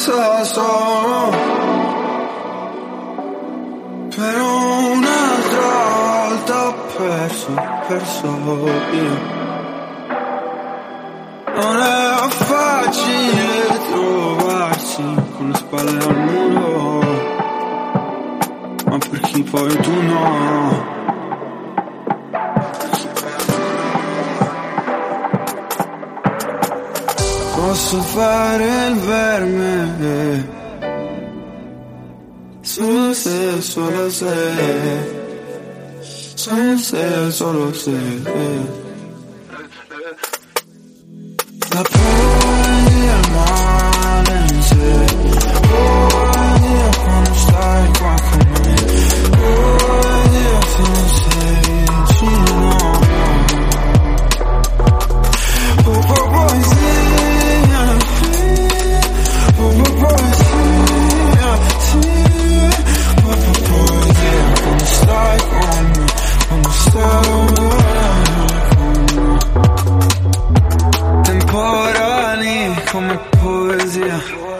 solo per un'altra volta ho perso io. Non è facile trovarsi con le spalle al muro, ma per chi poi tu no. Posso fare il verme solo se, solo se, solo se la poesia è male in sé, poesia quando stai qua con me, poesia se non sei vicino, poesia. Quando stai con me, quando stai con me. Temporali come poesia.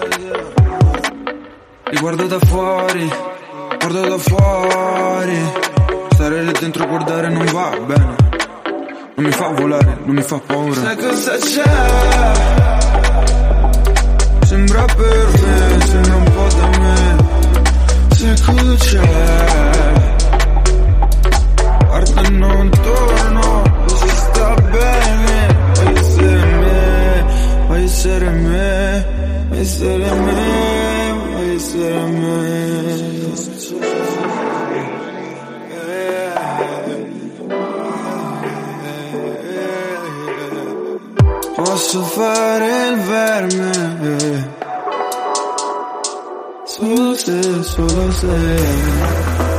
Li guardo da fuori, stare lì dentro a guardare non va bene, non mi fa volare, non mi fa paura. Sai cosa c'è? Sembra per me, sembra un po' da me. Sai cosa c'è? Guarda e non torno, si sta bene. Vuoi essere me, vuoi essere me, vuoi essere me, vuoi essere me. Posso fare il verme solo se, solo se